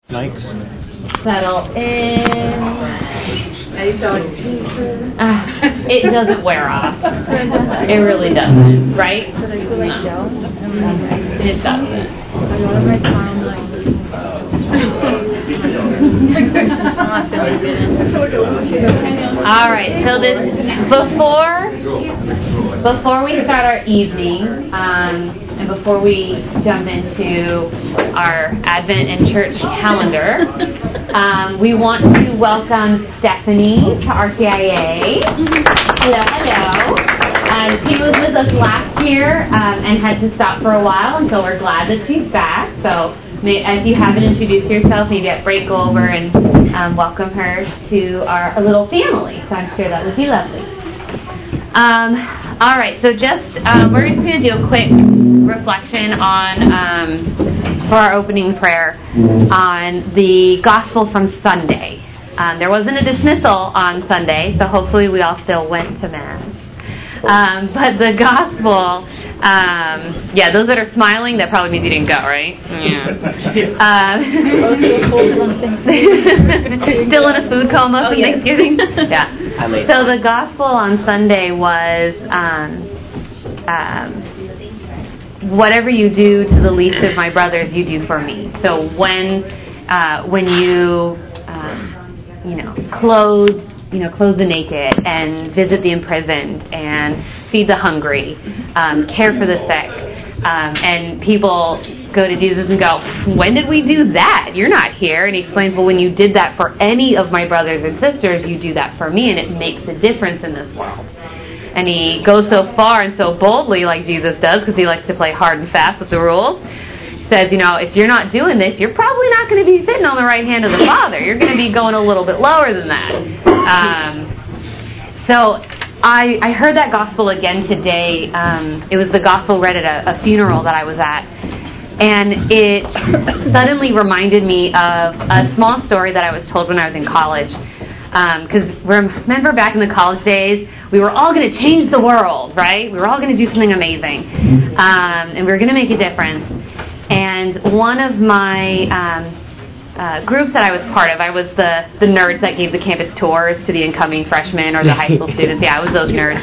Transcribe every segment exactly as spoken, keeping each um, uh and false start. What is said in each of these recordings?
Nikes. Settle in. Are you showing pieces? Uh, it doesn't wear off. It really doesn't, right? So they feel like gel? It doesn't. I love my time like All right. So this before before we start our evening, um, and before we jump into our Advent and church calendar, um, we want to welcome Stephanie to R C I A. Hello, hello. Um, she was with us last year um, and had to stop for a while, and so we're glad that she's back. So may, if you haven't introduced yourself, maybe at break go over and um, welcome her to our little family. So I'm sure that would be lovely. Um, all right, so just um, we're just going to do a quick reflection on um, for our opening prayer on the gospel from Sunday. Um, there wasn't a dismissal on Sunday, so hopefully we all still went to Mass. Um, but the gospel, um, yeah, those that are smiling, that probably means you didn't go, right? Yeah. Um, still in a food coma oh, from yeah. Thanksgiving? Yeah. So the gospel on Sunday was um, um, whatever you do to the least of my brothers, you do for me. So when uh, when you um, you know clothe. you know, clothe the naked and visit the imprisoned and feed the hungry, um, care for the sick. Um, and people go to Jesus and go, when did we do that? You're not here. And he explains, well, when you did that for any of my brothers and sisters, you do that for me, and it makes a difference in this world. And he goes so far and so boldly like Jesus does, because he likes to play hard and fast with the rules, says, you know, if you're not doing this, you're probably not going to be sitting on the right hand of the Father. You're going to be going a little bit lower than that. Um, so I, I heard that gospel again today. Um, it was the gospel read at a, a funeral that I was at. And it suddenly reminded me of a small story that I was told when I was in college. Because um, remember back in the college days, we were all going to change the world, right? We were all going to do something amazing. Um, and we were going to make a difference. And one of my um, uh, groups that I was part of, I was the, the nerds that gave the campus tours to the incoming freshmen or the high school students. Yeah, I was those nerds.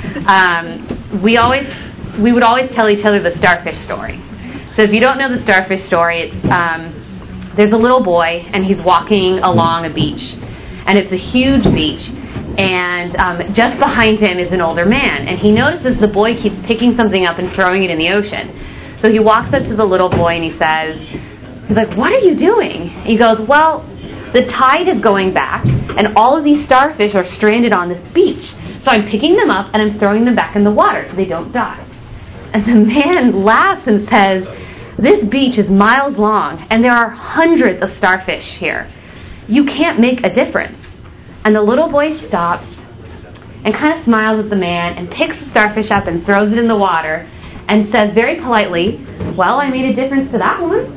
Um, we always, we would always tell each other the starfish story. So if you don't know the starfish story, it's, um, there's a little boy and he's walking along a beach. And it's a huge beach. And um, just behind him is an older man. And he notices the boy keeps picking something up and throwing it in the ocean. So he walks up to the little boy and he says, he's like, what are you doing? He goes, well, the tide is going back and all of these starfish are stranded on this beach. So I'm picking them up and I'm throwing them back in the water so they don't die. And the man laughs and says, this beach is miles long and there are hundreds of starfish here. You can't make a difference. And the little boy stops and kind of smiles at the man and picks the starfish up and throws it in the water and says very politely, well, I made a difference to that one.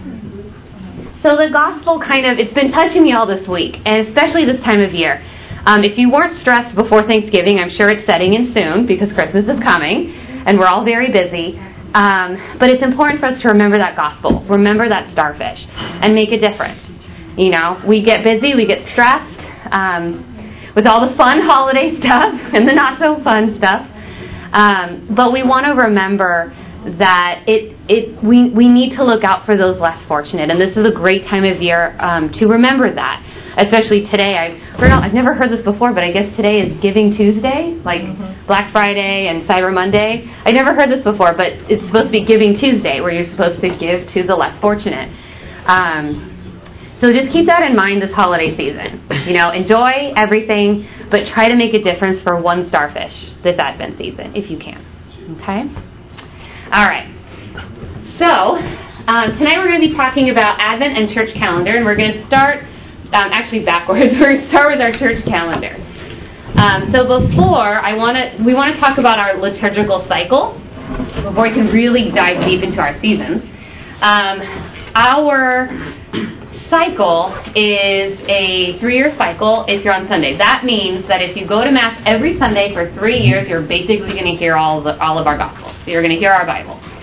So the gospel kind of, it's been touching me all this week, and especially this time of year. Um, if you weren't stressed before Thanksgiving, I'm sure it's setting in soon because Christmas is coming, and we're all very busy. Um, but it's important for us to remember that gospel, remember that starfish, and make a difference. You know, we get busy, we get stressed um, with all the fun holiday stuff and the not-so-fun stuff. Um, but we want to remember that it it we we need to look out for those less fortunate, and this is a great time of year um, to remember that. Especially today, I've heard, I've never heard this before, but I guess today is Giving Tuesday, like mm-hmm. Black Friday and Cyber Monday. I never heard this before, but it's supposed to be Giving Tuesday, where you're supposed to give to the less fortunate. Um, So just keep that in mind this holiday season. You know, enjoy everything, but try to make a difference for one starfish this Advent season, if you can. Okay? All right. So, um, tonight we're going to be talking about Advent and church calendar, and we're going to start, um, actually backwards. We're going to start with our church calendar. Um, so before, I want to, we want to talk about our liturgical cycle before we can really dive deep into our seasons. Um, our cycle is a three-year cycle if you're on Sunday. That means that if you go to Mass every Sunday for three years, you're basically going to hear all of, the, all of our Gospels. So you're going to hear our Bible.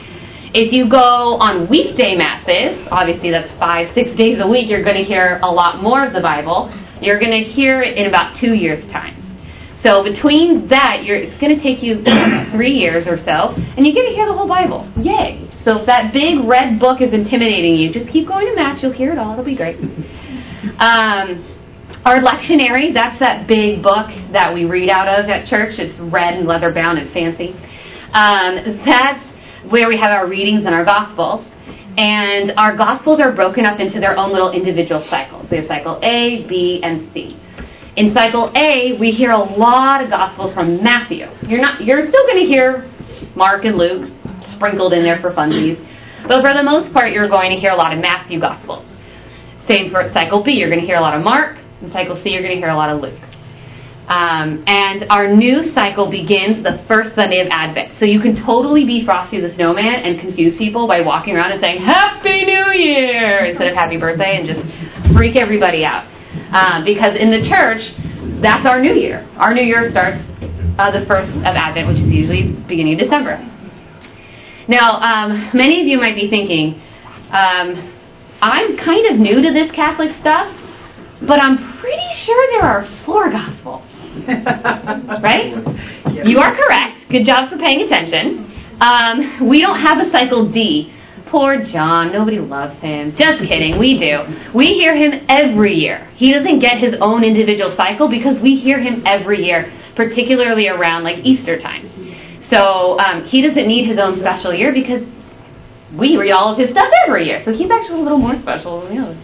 If you go on weekday masses, obviously that's five, six days a week, you're going to hear a lot more of the Bible. You're going to hear it in about two years' time. So between that, you're, it's going to take you three years or so, and you get to hear the whole Bible. Yay! So if that big red book is intimidating you, just keep going to Mass. You'll hear it all. It'll be great. Um, our lectionary, that's that big book that we read out of at church. It's red and leather-bound and fancy. Um, that's where we have our readings and our Gospels. And our Gospels are broken up into their own little individual cycles. We have cycle A, B, and C. In cycle A, we hear a lot of Gospels from Matthew. You're not. You're still going to hear Mark and Luke sprinkled in there for funsies. But for the most part, you're going to hear a lot of Matthew Gospels. Same for cycle B. You're going to hear a lot of Mark. In cycle C, you're going to hear a lot of Luke. Um, and our new cycle begins the first Sunday of Advent. So you can totally be Frosty the Snowman and confuse people by walking around and saying, Happy New Year! Instead of Happy Birthday, and just freak everybody out. Uh, because in the church, that's our New Year. Our New Year starts uh, the first of Advent, which is usually beginning of December. Now, um, many of you might be thinking, um, I'm kind of new to this Catholic stuff, but I'm pretty sure there are four Gospels. Right? Yep. You are correct. Good job for paying attention. Um, we don't have a cycle D. Poor John. Nobody loves him. Just kidding. We do. We hear him every year. He doesn't get his own individual cycle because we hear him every year, particularly around like Easter time. So um, he doesn't need his own special year because we read all of his stuff every year. So he's actually a little more special than the others.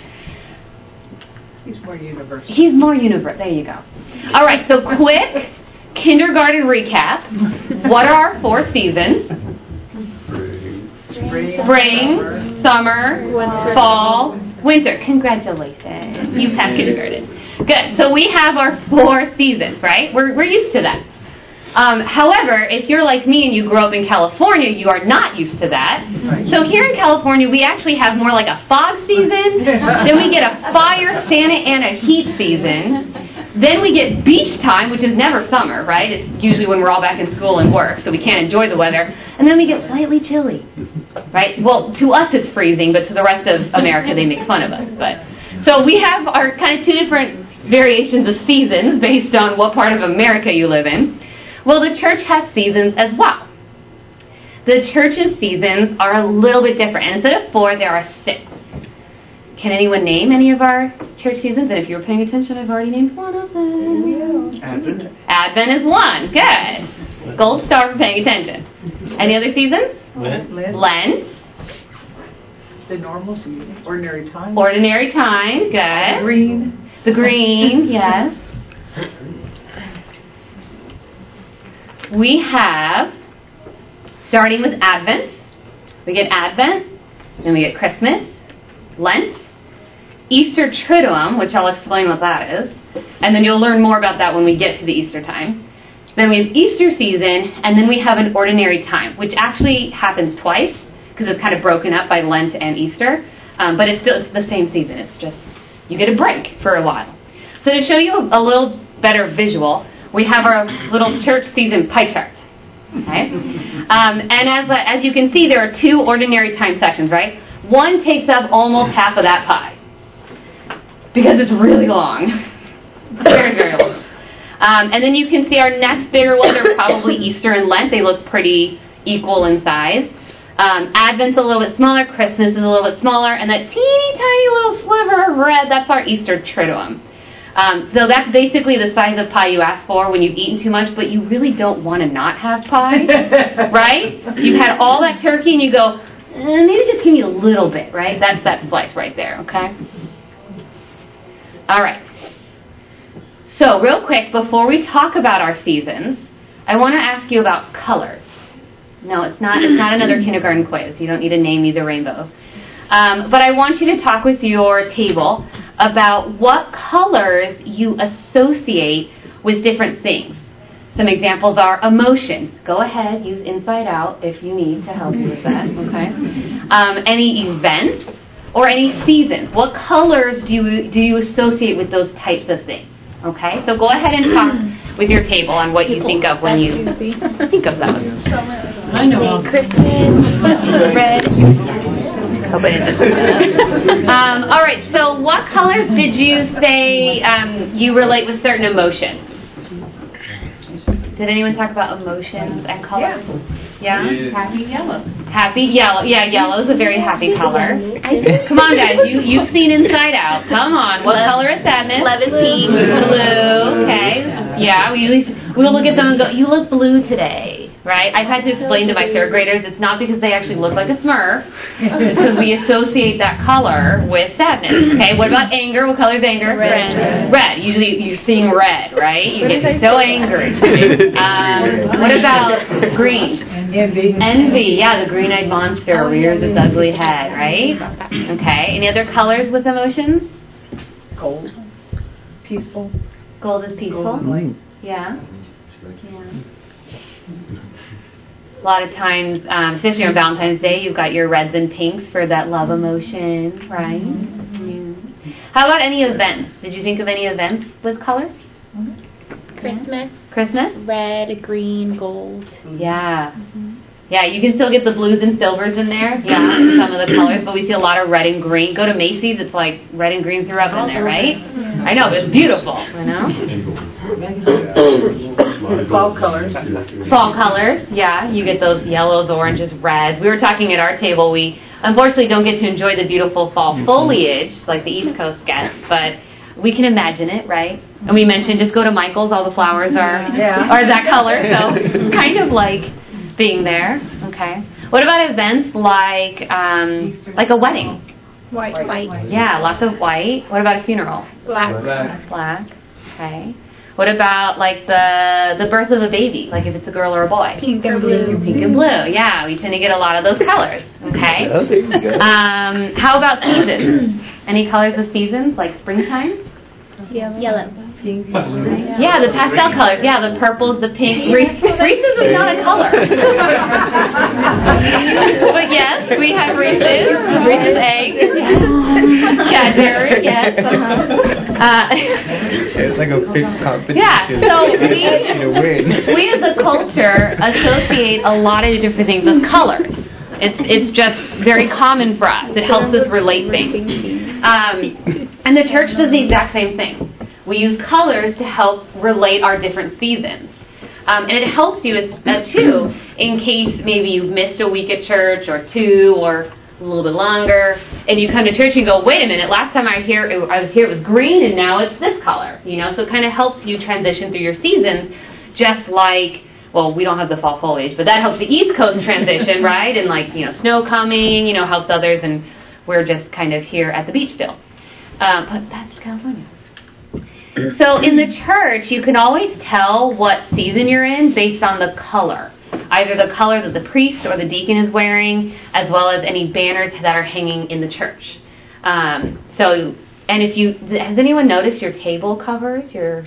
He's more universal. He's more universal. There you go. All right, so quick kindergarten recap. What are our four seasons? Spring, Spring, summer, summer winter. fall, winter. Congratulations. You passed kindergarten. Good. So we have our four seasons, right? We're we're used to that. Um, however, if you're like me and you grew up in California, you are not used to that. So here in California, we actually have more like a fog season. Then we get a fire, Santa Ana heat season. Then we get beach time, which is never summer, right? It's usually when we're all back in school and work, so we can't enjoy the weather. And then we get slightly chilly, right? Well, to us it's freezing, but to the rest of America they make fun of us. But so we have our kind of two different variations of seasons based on what part of America you live in. Well, the church has seasons as well. The church's seasons are a little bit different. And instead of four, there are six. Can anyone name any of our church seasons? And if you were paying attention, I've already named one of them. Advent. Advent is one. Good. Gold star for paying attention. Any other seasons? Lent. Lent. Lent. The normal season. Ordinary time. Ordinary time. Good. Green. The green, yes. We have, starting with Advent, we get Advent, then we get Christmas, Lent, Easter Triduum, which I'll explain what that is, and then you'll learn more about that when we get to the Easter time. Then we have Easter season, and then we have an ordinary time, which actually happens twice, because it's kind of broken up by Lent and Easter, um, but it's still it's the same season. It's just, you get a break for a while. So to show you a, a little better visual, we have our little church season pie chart. Okay? Um, and as as you can see, there are two ordinary time sections, right? One takes up almost half of that pie because it's really long. Very, very long. Um, and then you can see our next bigger ones are probably Easter and Lent. They look pretty equal in size. Um, Advent's a little bit smaller. Christmas is a little bit smaller. And that teeny tiny little sliver of red, that's our Easter Triduum. Um, so that's basically the size of pie you ask for when you've eaten too much, but you really don't want to not have pie, right? You've had all that turkey and you go, eh, maybe just give me a little bit, right? That's that slice right there, okay? All right. So real quick, before we talk about our seasons, I want to ask you about colors. No, it's not, it's not another kindergarten quiz. You don't need to name me the rainbow. Um, but I want you to talk with your table about what colors you associate with different things. Some examples are emotions. Go ahead, use Inside Out if you need to help you with that, okay? Um, any events or any seasons. What colors do you, do you associate with those types of things? Okay, so go ahead and talk with your table on what you think of when you think of those. I know. Christmas, red. Hope I didn't um, all right, so what colors did you say um, you relate with certain emotions? Did anyone talk about emotions and colors? Yeah? yeah? Happy yellow. Happy yellow. Yeah, yellow is a very happy color. Come on, guys. You, you've seen Inside Out. Come on. What color is sadness? Love is pink. Blue. Okay. Yeah, we usually we'll look at them and go, you look blue today. Right? I've had to explain to my third graders it's not because they actually look like a Smurf. It's because we associate that color with sadness. Okay, what about anger? What color is anger? Red. Red. Usually you're seeing red, right? You get so angry. Um, what about green? Envy. Envy. Yeah, the green-eyed monster rears its ugly head, right? Okay. Any other colors with emotions? Gold. Peaceful. Gold is peaceful. Gold and light. Yeah. Yeah. A lot of times, um, especially on Valentine's Day, you've got your reds and pinks for that love emotion, right? Mm-hmm. Yeah. How about any events? Did you think of any events with colors? Christmas. Christmas? Red, green, gold. Yeah. Mm-hmm. Yeah, you can still get the blues and silvers in there. Yeah, some of the colors, but we see a lot of red and green. Go to Macy's, it's like red and green throughout in there, right? Yeah. I know, but it's beautiful, you know? Fall colors. Fall colors, yeah. You get those yellows, oranges, reds. We were talking at our table, we unfortunately don't get to enjoy the beautiful fall foliage like the East Coast gets, but we can imagine it, right? And we mentioned just go to Michael's, all the flowers are, yeah. are that color, so it's kind of like being there, okay. What about events like um, like a wedding? White. White. Yeah, lots of white. What about a funeral? Black. Black. Black. Okay. What about like the the birth of a baby? Like if it's a girl or a boy? Pink and blue. Pink and blue. Yeah, we tend to get a lot of those colors. Okay. Oh, there you go. Um, how about seasons? Any colors of seasons like springtime? Yellow. Yellow. Yeah, the pastel colors. Yeah, the purples, the pinks. Reese's is not a color. But yes, we have Reese's. Reese's eggs. Cadbury, yes. Uh-huh. Uh, It's like a big competition. yeah, so we, to win. we as a culture associate a lot of different things with colors. It's it's just very common for us. It helps us relate things. Um, and the church does the exact same thing. We use colors to help relate our different seasons. Um, and it helps you, as, uh, too, in case maybe you've missed a week at church or two or a little bit longer, and you come to church and go, wait a minute, last time I, here, it, I was here it was green and now it's this color. You know, so it kind of helps you transition through your seasons, just like, well, we don't have the fall foliage, but that helps the East Coast transition, right? And like, you know, snow coming, you know, helps others, and we're just kind of here at the beach still. Um, but that's California. So in the church, you can always tell what season you're in based on the color. Either the color that the priest or the deacon is wearing, as well as any banners that are hanging in the church. Um, so, and if you, has anyone noticed your table covers? Your,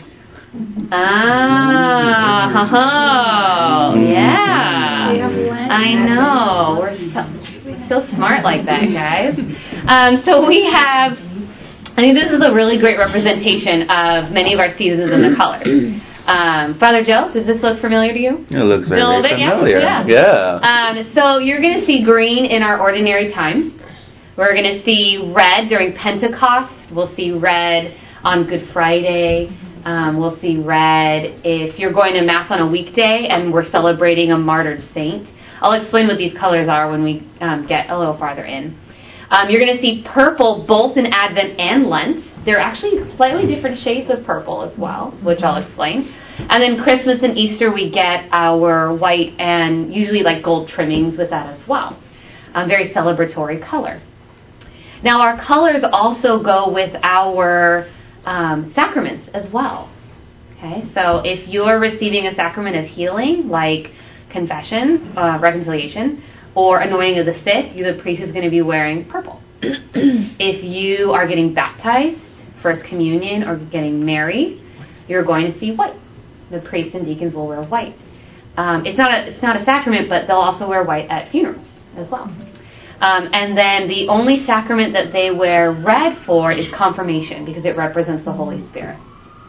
ah, ha, ha, yeah. I know. We're so, so smart like that, guys. Um, so we have, I think this is a really great representation of many of our seasons and the colors. Um, Father Joe, does this look familiar to you? It looks very, a little very bit, familiar. Yeah. yeah. Um, so you're going to see green in our ordinary time. We're going to see red during Pentecost. We'll see red on Good Friday. Um, we'll see red if you're going to Mass on a weekday and we're celebrating a martyred saint. I'll explain what these colors are when we um, get a little farther in. Um, you're going to see purple both in Advent and Lent. They're actually slightly different shades of purple as well, which I'll explain. And then Christmas and Easter, we get our white and usually like gold trimmings with that as well. Um, very celebratory color. Now, our colors also go with our um, sacraments as well. Okay, so if you're receiving a sacrament of healing, like confession, uh, reconciliation, or anointing of the sick, you, the priest is going to be wearing purple. If you are getting baptized, First Communion, or getting married, you're going to see white. The priests and deacons will wear white. Um, it's not a it's not a sacrament, but they'll also wear white at funerals as well. Um, and then the only sacrament that they wear red for is confirmation, because it represents the Holy Spirit.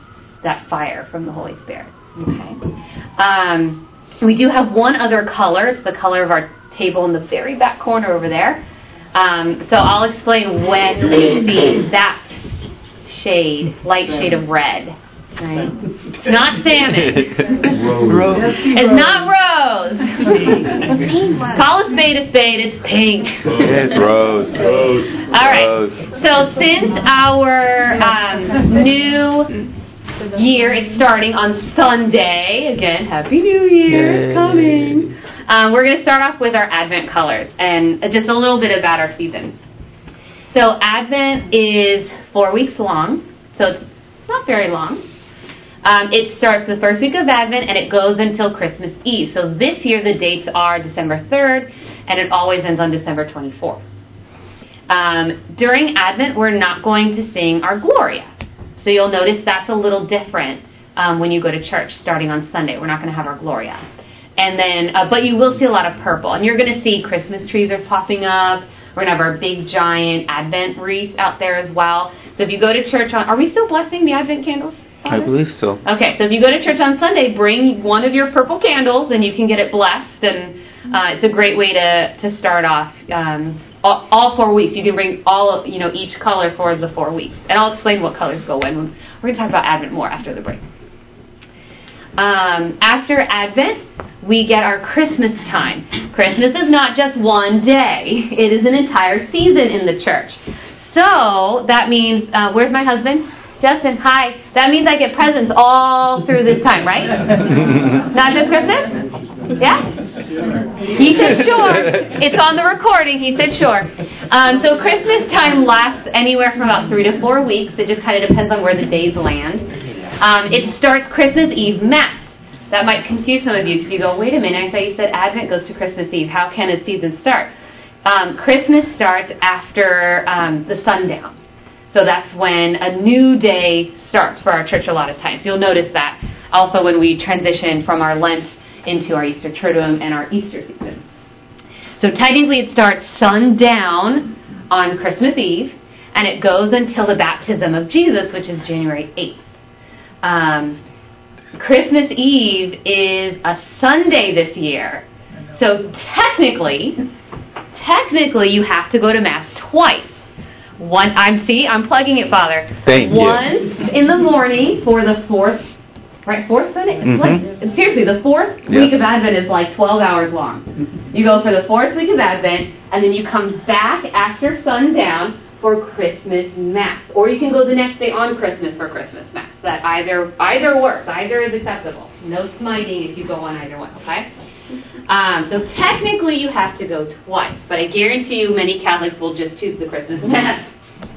that fire from the Holy Spirit. Okay. Um, we do have one other color. It's the color of our table in the very back corner over there. Um, so I'll explain when we see that shade, light shade of red. Right? It's not salmon. Rose. It's not rose. Call a spade a spade. It's pink. It's rose. Rose. All right. Rose. So since our um, new year is starting on Sunday, again, Happy New Year, it's coming. Um, we're going to start off with our Advent colors and just a little bit about our season. So Advent is four weeks long, so it's not very long. Um, it starts the first week of Advent and it goes until Christmas Eve. So this year the dates are December third and it always ends on December twenty-fourth. Um, during Advent we're not going to sing our Gloria. So you'll notice that's a little different um, when you go to church starting on Sunday. We're not going to have our Gloria. And then, uh, but you will see a lot of purple. And you're going to see Christmas trees are popping up. We're going to have our big giant Advent wreath out there as well. So if you go to church on, are we still blessing the Advent candles? I believe so. Okay, so if you go to church on Sunday, bring one of your purple candles and you can get it blessed. And uh, it's a great way to, to start off um, all, all four weeks. You can bring all, you know, each color for the four weeks. And I'll explain what colors go when. We're going to talk about Advent more after the break. Um, after Advent, we get our Christmas time. Christmas is not just one day. It is an entire season in the church. So that means, uh, where's my husband? Justin, hi. That means I get presents all through this time, right? Not just Christmas? Yeah? He said sure. It's on the recording. He said sure. Um, so Christmas time lasts anywhere from about three to four weeks. It just kind of depends on where the days land. Um, it starts Christmas Eve Mass. That might confuse some of you because you go, wait a minute, I thought you said Advent goes to Christmas Eve. How can a season start? Um, Christmas starts after um, the sundown. So that's when a new day starts for our church a lot of times. You'll notice that also when we transition from our Lent into our Easter Triduum and our Easter season. So technically it starts sundown on Christmas Eve, and it goes until the baptism of Jesus, which is January eighth. Um, Christmas Eve is a Sunday this year. So technically, technically you have to go to Mass twice. One, I'm see, I'm plugging it, Father. Thank you. Once in the morning for the fourth, right? Fourth Sunday. It's Mm-hmm. like, seriously, the fourth Yeah. week of Advent is like twelve hours long. You go for the fourth week of Advent, and then you come back after sundown for Christmas Mass, or you can go the next day on Christmas for Christmas Mass. That either either works. Either is acceptable. No smiting if you go on either one. Okay. Um, so technically you have to go twice, but I guarantee you many Catholics will just choose the Christmas Mass.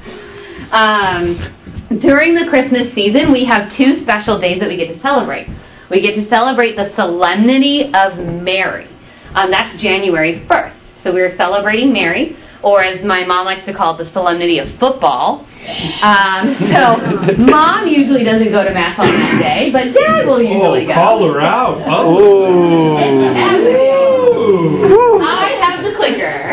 Um, during the Christmas season, we have two special days that we get to celebrate. We get to celebrate the Solemnity of Mary. Um, that's January first. So we're celebrating Mary, or as my mom likes to call it, the Solemnity of Football. Um, so Mom usually doesn't go to Mass on that day, but Dad will usually oh, go. Call her out. Oh. I have the clicker.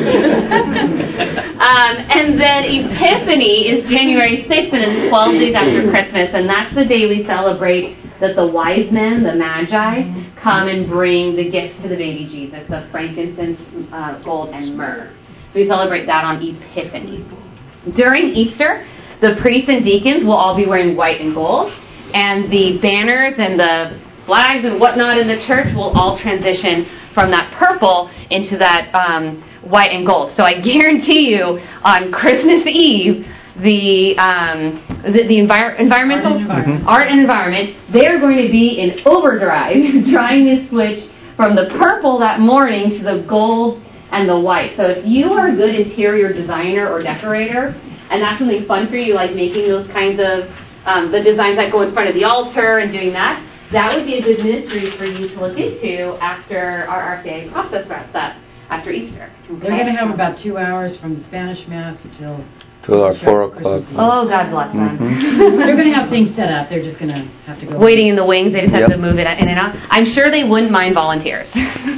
um, and then Epiphany is January sixth, and it's twelve days after Christmas, and that's the day we celebrate that the wise men, the Magi, come and bring the gifts to the baby Jesus of frankincense, uh, gold, and myrrh. So we celebrate that on Epiphany. During Easter, the priests and deacons will all be wearing white and gold, and the banners and the flags and whatnot in the church will all transition from that purple into that um, white and gold. So I guarantee you, on Christmas Eve, the um, the, the envir- environmental Art and environment. art and environment, they're going to be in overdrive trying to switch from the purple that morning to the gold and the white. So if you are a good interior designer or decorator, and that's something fun for you, like making those kinds of um, the designs that go in front of the altar and doing that, that would be a good ministry for you to look into after our R C A process wraps up after Easter. Okay? They're going to have about two hours from the Spanish Mass until... Till our four o'clock. Oh, God bless them. Mm-hmm. They're going to have things set up. They're just going to have to go... Waiting in the wings, they just have Yep. to move it in and out. I'm sure they wouldn't mind volunteers.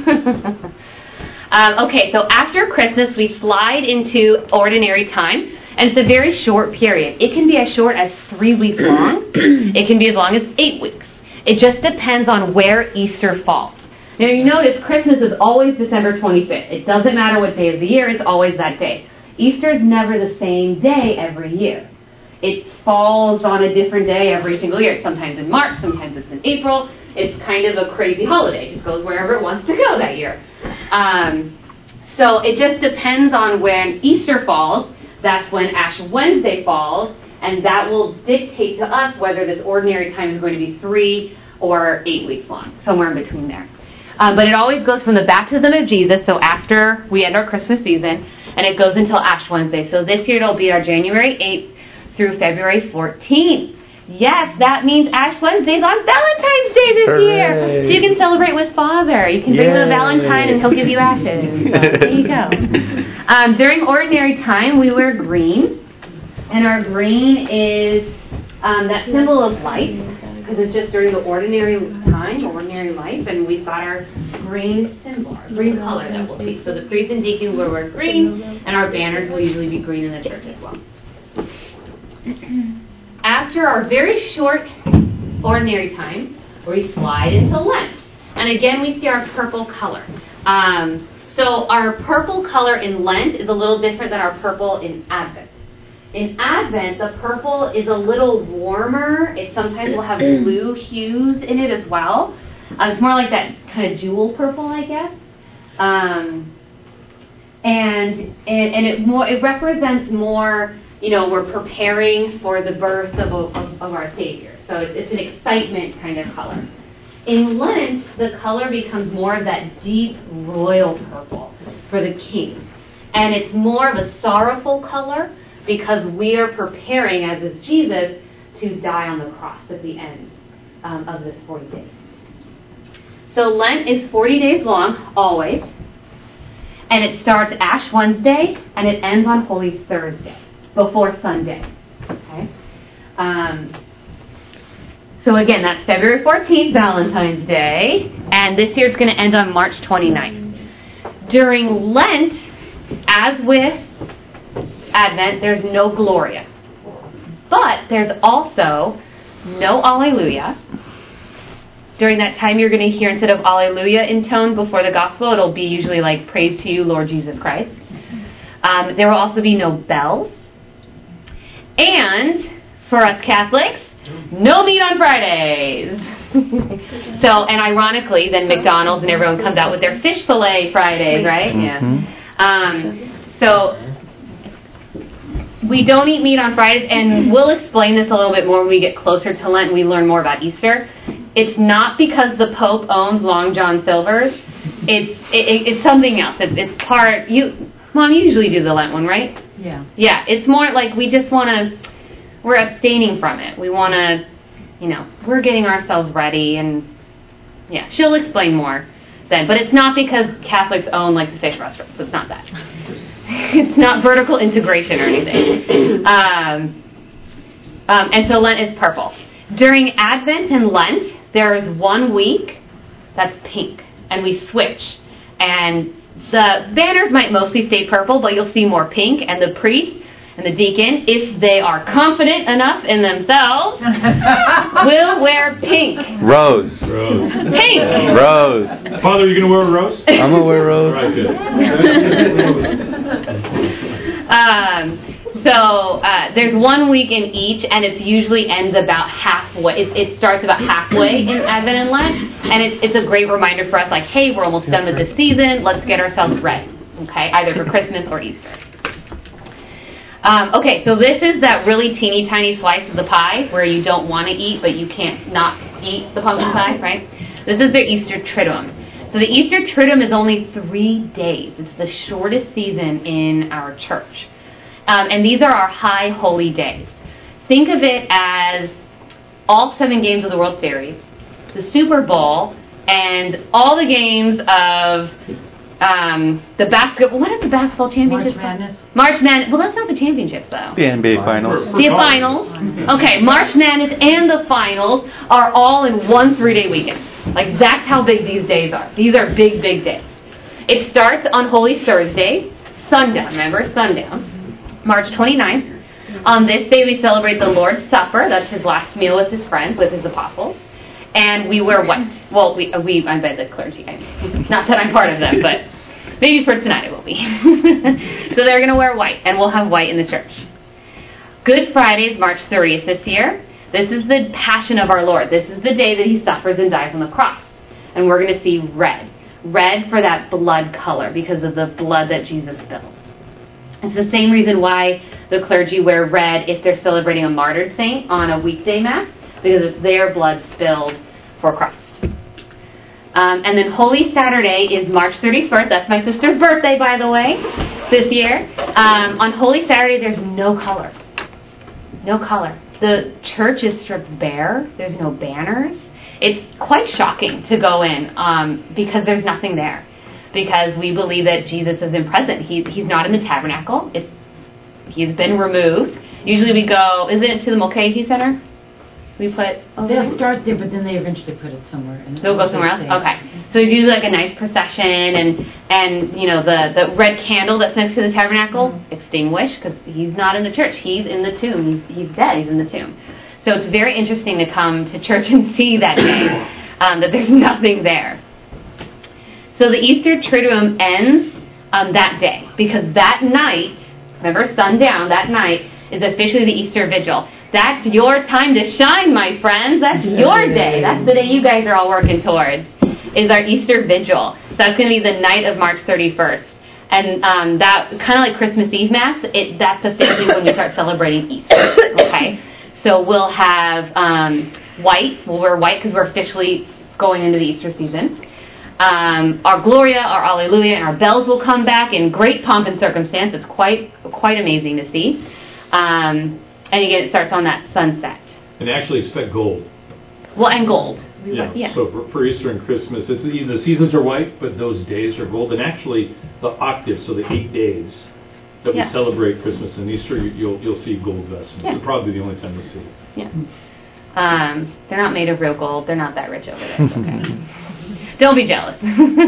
um, okay, so after Christmas, we slide into ordinary time, and it's a very short period. It can be as short as three weeks long. It can be as long as eight weeks. It just depends on where Easter falls. Now you notice Christmas is always December twenty-fifth. It doesn't matter what day of the year, it's always that day. Easter is never the same day every year. It falls on a different day every single year. Sometimes in March, sometimes it's in April. It's kind of a crazy holiday. It just goes wherever it wants to go that year. Um, so it just depends on when Easter falls. That's when Ash Wednesday falls, and that will dictate to us whether this ordinary time is going to be three or eight weeks long, somewhere in between there. Um, but it always goes from the baptism of Jesus, so after we end our Christmas season, and it goes until Ash Wednesday. So this year it'll be our January eighth through February fourteenth. Yes, that means Ash Wednesday's on Valentine's Day this Hooray. year. So you can celebrate with Father. You can bring him a Valentine and he'll give you ashes. So there you go. Um, during ordinary time, we wear green. And our green is um, that symbol of light, because it's just during the ordinary time, ordinary life, and we've got our green symbol, our green color that we'll see. So the priest and deacon will wear green, and our banners will usually be green in the church as well. After our very short ordinary time, we slide into Lent. And again, we see our purple color. Um, so our purple color in Lent is a little different than our purple in Advent. In Advent, the purple is a little warmer. It sometimes will have blue hues in it as well. Uh, it's more like that kind of jewel purple, I guess. Um, and and, and it, more, it represents more... You know, we're preparing for the birth of, of, of our Savior. So it's, it's an excitement kind of color. In Lent, the color becomes more of that deep royal purple for the king. And it's more of a sorrowful color because we are preparing, as is Jesus, to die on the cross at the end um, of this forty days. So Lent is forty days long, always. And it starts Ash Wednesday, and it ends on Holy Thursday. Before Sunday. Okay. Um, so again, that's February fourteenth, Valentine's Day, and this year it's going to end on March twenty-ninth. During Lent, as with Advent, there's no Gloria. But there's also no Alleluia. During that time, you're going to hear, instead of Alleluia intoned before the gospel, it'll be usually like, Praise to you, Lord Jesus Christ. Um, there will also be no bells. And, for us Catholics, no meat on Fridays. So, and ironically, then McDonald's and everyone comes out with their fish fillet Fridays, right? Mm-hmm. Yeah. Um, so, we don't eat meat on Fridays, and we'll explain this a little bit more when we get closer to Lent and we learn more about Easter. It's not because the Pope owns Long John Silver's. It's it, it's something else. It's, it's part... you. Mom, you usually do the Lent one, right? Yeah. Yeah, it's more like we just want to, we're abstaining from it. We want to, you know, we're getting ourselves ready, and yeah, she'll explain more then. But it's not because Catholics own, like, the fish restaurants. It's not that. It's not vertical integration or anything. Um, um, and so Lent is purple. During Advent and Lent, there is one week that's pink, and we switch. And the banners might mostly stay purple, but you'll see more pink, and the priest and the deacon, if they are confident enough in themselves, will wear pink. Rose. Rose. Pink. Rose. Father, are you going to wear a rose? I'm going to wear rose. All right, good. um, so uh, there's one week in each, and it usually ends about halfway. It, it starts about halfway in Advent and Lent, and it's, it's a great reminder for us, like, hey, we're almost done with this season. Let's get ourselves ready, okay, either for Christmas or Easter. Um, okay, so this is that really teeny tiny slice of the pie where you don't want to eat, but you can't not eat the pumpkin pie, right? This is their Easter Triduum. So the Easter Triduum is only three days. It's the shortest season in our church. Um, and these are our high holy days. Think of it as all seven games of the World Series, the Super Bowl, and all the games of um, the basketball. What is the basketball championship? March Madness. March Madness. Well, that's not the championships, though. The N B A Finals. The finals. Okay, March Madness and the finals are all in one three-day weekend. Like, that's how big these days are. These are big, big days. It starts on Holy Thursday, sundown, remember? Sundown. March twenty-ninth. On this day, we celebrate the Lord's Supper. That's his last meal with his friends, with his apostles. And we wear white. Well, we, we I'm by the clergy. I mean, not that I'm part of them, but maybe for tonight it will be. So they're going to wear white, and we'll have white in the church. Good Friday is March thirtieth this year. This is the Passion of our Lord. This is the day that he suffers and dies on the cross. And we're going to see red. Red for that blood color, because of the blood that Jesus spills. It's the same reason why the clergy wear red if they're celebrating a martyred saint on a weekday mass, because it's their blood spilled for Christ. Um, and then Holy Saturday is March thirty-first. That's my sister's birthday, by the way, this year. Um, on Holy Saturday, there's no color. No color. The church is stripped bare. There's no banners. It's quite shocking to go in um, because there's nothing there. Because we believe that Jesus isn't present. He, he's not in the tabernacle. It's, he's been removed. Usually we go, is it to the Mulcahy Center? We put... Oh, They'll start there, but then they eventually put it somewhere. And They'll go somewhere else? Okay. So it's usually like a nice procession, and, and you know, the, the red candle that's next to the tabernacle, mm-hmm. extinguished, because he's not in the church. He's in the tomb. He's, he's dead. He's in the tomb. So it's very interesting to come to church and see that day, um, that there's nothing there. So the Easter Triduum ends um, that day, because that night, remember, sundown, that night is officially the Easter Vigil. That's your time to shine, my friends. That's your day. That's the day you guys are all working towards, is our Easter Vigil. So that's going to be the night of March thirty-first. And um, that, kind of like Christmas Eve Mass, it, that's officially when we start celebrating Easter. Okay? So we'll have um, white. We'll wear white because we're officially going into the Easter season. Um, our Gloria, our Alleluia, and our bells will come back in great pomp and circumstance. It's quite quite amazing to see. Um, and again, it starts on that sunset. And actually expect gold. Well, and gold. Yeah. yeah. So for, for Easter and Christmas, it's, the seasons are white, but those days are gold. And actually, the octave, so the eight days that yeah. we celebrate Christmas and Easter, you, you'll you'll see gold vestments. Yeah. It's probably the only time you'll see it. Yeah. Um, they're not made of real gold. They're not that rich over there. Okay. Don't be jealous.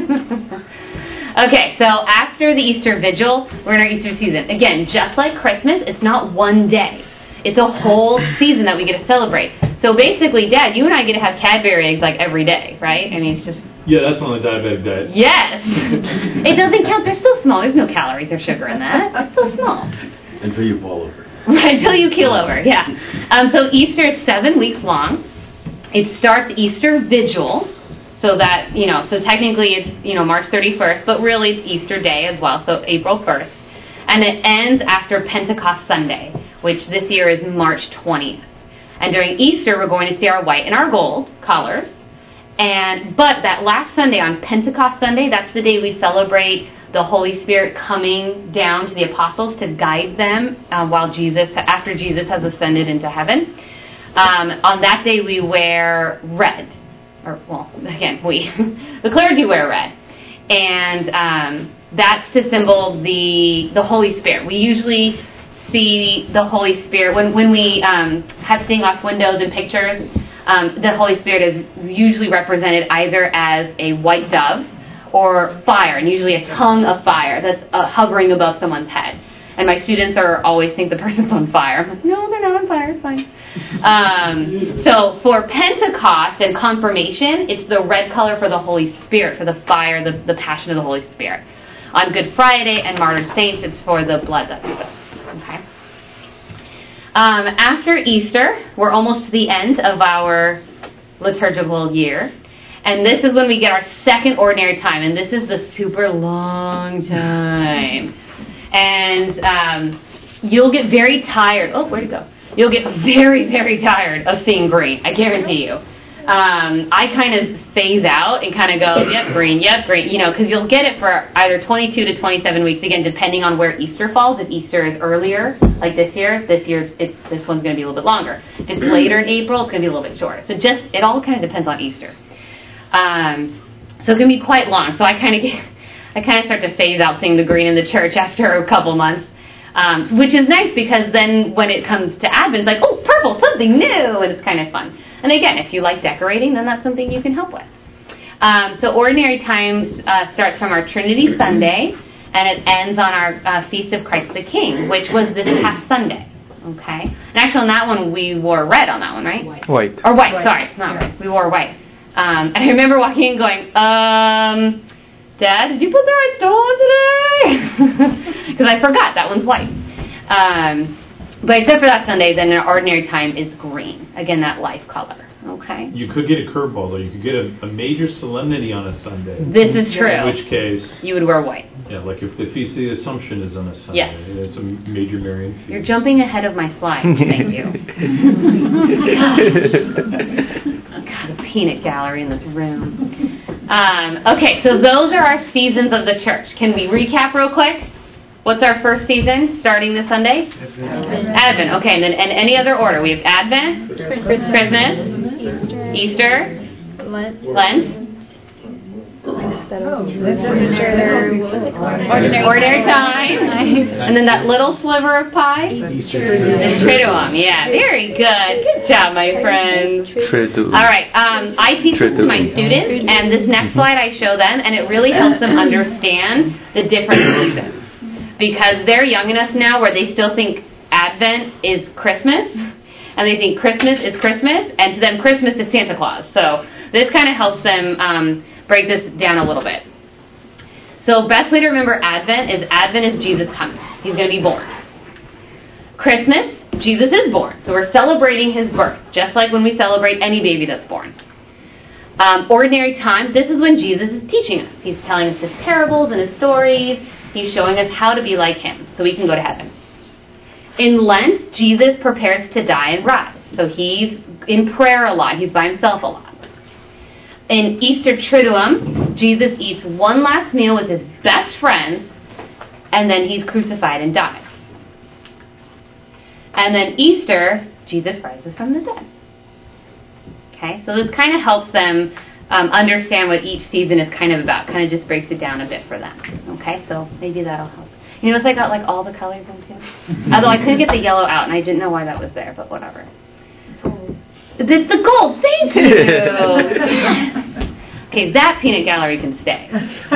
Okay, so after the Easter Vigil, we're in our Easter season. Again, just like Christmas, it's not one day. It's a whole season that we get to celebrate. So basically, Dad, you and I get to have Cadbury eggs like every day, right? I mean, it's just... Yeah, that's on the diabetic diet. Yes! It doesn't count. They're so small. There's no calories or sugar in that. It's so small. Until you fall over. Right, until you keel over, yeah. Um, so Easter is seven weeks long. It starts Easter Vigil. So that, you know, so technically it's, you know, March thirty-first, but really it's Easter Day as well, so April first. And it ends after Pentecost Sunday, which this year is March twentieth. And during Easter, we're going to see our white and our gold colors. And, but that last Sunday, on Pentecost Sunday, that's the day we celebrate the Holy Spirit coming down to the apostles to guide them uh, while Jesus, after Jesus has ascended into heaven. Um, on that day, we wear red. Or, well, again, we, the clergy wear red. And um, that's to symbol the the Holy Spirit. We usually see the Holy Spirit, when, when we um, have seeing off windows and pictures, um, the Holy Spirit is usually represented either as a white dove or fire, and usually a tongue of fire that's uh, hovering above someone's head. And my students are always think the person's on fire. I'm like, no, they're not on fire, it's fine. Um, so for Pentecost and confirmation, it's the red color for the Holy Spirit, for the fire, the, the passion of the Holy Spirit. On Good Friday and Martyred Saints, it's for the blood that spills. Okay. Um, after Easter, we're almost to the end of our liturgical year. And this is when we get our second ordinary time. And this is the super long time. And um, you'll get very tired. Oh, where'd it go? You'll get very, very tired of seeing green. I guarantee you. Um, I kind of phase out and kind of go, yep, green, yep, green. You know, because you'll get it for either twenty-two to twenty-seven weeks, again, depending on where Easter falls. If Easter is earlier, like this year, this year, it's, this one's going to be a little bit longer. If it's later in April, it's going to be a little bit shorter. So just, it all kind of depends on Easter. Um, so it can be quite long. So I kind of get... I kind of start to phase out seeing the green in the church after a couple months, um, which is nice because then when it comes to Advent, it's like, oh, purple, something new, and it's kind of fun. And again, if you like decorating, then that's something you can help with. Um, so Ordinary Times uh, starts from our Trinity Sunday, and it ends on our uh, Feast of Christ the King, which was this past Sunday. Okay? And actually on that one, we wore red on that one, right? White. White. Or white, sorry, not red. We wore white. Um, and I remember walking in going, um, Dad, did you put the right stone on today? Because I forgot that one's white. Um, but except for that Sunday, then an ordinary time is green. Again, that life color. Okay? You could get a curveball, though. You could get a, a major solemnity on a Sunday. This is true. In which case, you would wear white. Yeah, like if the Feast of the Assumption is on a Sunday, Yes. it's a major Marian feast. You're jumping ahead of my slides. Thank you. God, the peanut gallery in this room. Um, okay, so those are our seasons of the church. Can we recap real quick? What's our first season starting this Sunday? Advent. Advent. Okay, and then and any other order? We have Advent, Christmas, Christmas Easter, Lent. Lent, Oh, ordinary, what was it called? ordinary, ordinary time, and then that little sliver of pie. Easter. And Triduum. Yeah, very good. Good job, my friends. Triduum. All right, um, I teach this to my students, and this next slide I show them, and it really helps them understand the different seasons. Because they're young enough now where they still think Advent is Christmas, and they think Christmas is Christmas, and to them Christmas is Santa Claus. So this kind of helps them um, break this down a little bit. So best way to remember Advent is Advent is Jesus coming. He's going to be born. Christmas, Jesus is born. So we're celebrating his birth, just like when we celebrate any baby that's born. Um, ordinary time, this is when Jesus is teaching us. He's telling us his parables and his stories. He's showing us how to be like him so we can go to heaven. In Lent, Jesus prepares to die and rise. So he's in prayer a lot. He's by himself a lot. In Easter Triduum, Jesus eats one last meal with his best friends, and then he's crucified and dies. And then Easter, Jesus rises from the dead. Okay, so this kind of helps them um, understand what each season is kind of about. Kind of just breaks it down a bit for them. Okay, so maybe that'll help. You notice I got like all the colors in too? Although I couldn't get the yellow out, and I didn't know why that was there, but whatever. It's the gold. Thank you. Okay, that peanut gallery can stay.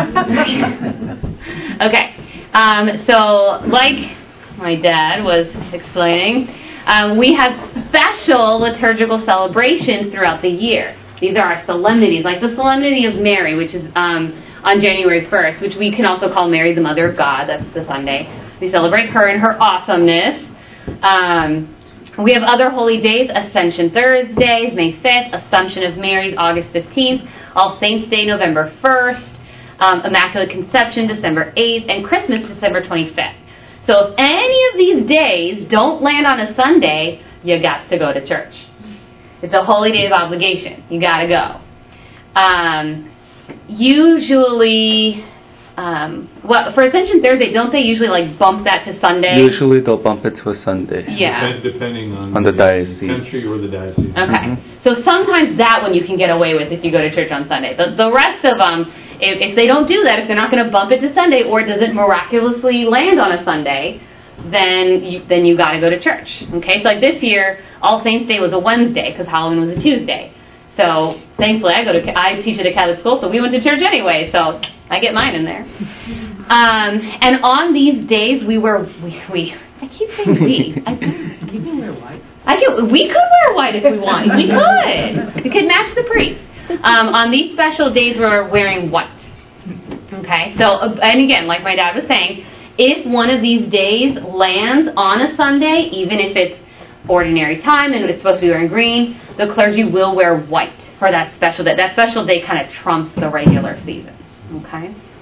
Okay, um, so like my dad was explaining, um, we have special liturgical celebrations throughout the year. These are our solemnities, like the Solemnity of Mary, which is um, on January first, which we can also call Mary the Mother of God. That's the Sunday. We celebrate her and her awesomeness. Um, we have other holy days: Ascension Thursday, May fifth, Assumption of Mary, August fifteenth, All Saints Day, November first, um, Immaculate Conception, December eighth, and Christmas, December twenty-fifth. So if any of these days don't land on a Sunday, you got to go to church. It's a holy day of obligation. You got to go. Um, usually, um, well, for Ascension Thursday, don't they usually like bump that to Sunday? Usually they'll bump it to a Sunday. Yeah. Dep- depending on, On the diocese. country or the diocese. Okay. Mm-hmm. So sometimes that one you can get away with if you go to church on Sunday. The, the rest of them, if, if they don't do that, if they're not going to bump it to Sunday, or does it miraculously land on a Sunday, then you, then you got to go to church. Okay. So like this year, All Saints Day was a Wednesday because Halloween was a Tuesday. So thankfully, I go to I teach at a Catholic school, so we went to church anyway. So I get mine in there. Um, and on these days, we were we, we I keep saying we. I, You can wear white. I could, we could wear white if we want. We could. We could match the priest. Um, on these special days, we're wearing white. Okay. So, uh, and again, like my dad was saying, if one of these days lands on a Sunday, even if it's ordinary time and it's supposed to be wearing green, the clergy will wear white for that special day. That special day kind of trumps the regular season. Okay.